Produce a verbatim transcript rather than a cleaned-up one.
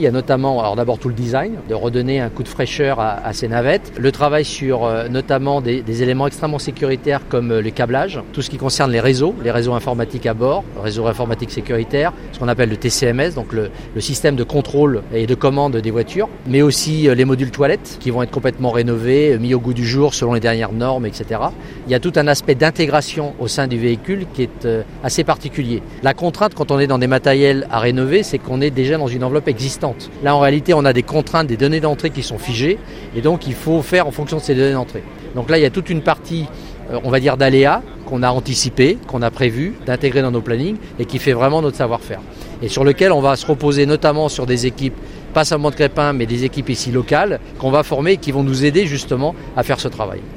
Il y a notamment, alors d'abord tout le design, de redonner un coup de fraîcheur à, à ces navettes. Le travail sur euh, notamment des, des éléments extrêmement sécuritaires comme euh, le câblage, tout ce qui concerne les réseaux, les réseaux informatiques à bord, le réseau informatique sécuritaire, ce qu'on appelle le T C M S, donc le, le système de contrôle et de commande des voitures, mais aussi euh, les modules toilettes qui vont être complètement rénovés, mis au goût du jour selon les dernières normes, et cetera. Il y a tout un aspect d'intégration au sein du véhicule qui est euh, assez particulier. La contrainte quand on est dans des matériels à rénover, c'est qu'on est déjà dans une enveloppe existante. Là, en réalité, on a des contraintes, des données d'entrée qui sont figées et donc il faut faire en fonction de ces données d'entrée. Donc là, il y a toute une partie, euh, on va dire, d'aléas qu'on a anticipé, qu'on a prévu, d'intégrer dans nos plannings et qui fait vraiment notre savoir-faire. Et sur lequel on va se reposer notamment sur des équipes, pas seulement de Crespin, mais des équipes ici locales qu'on va former et qui vont nous aider justement à faire ce travail.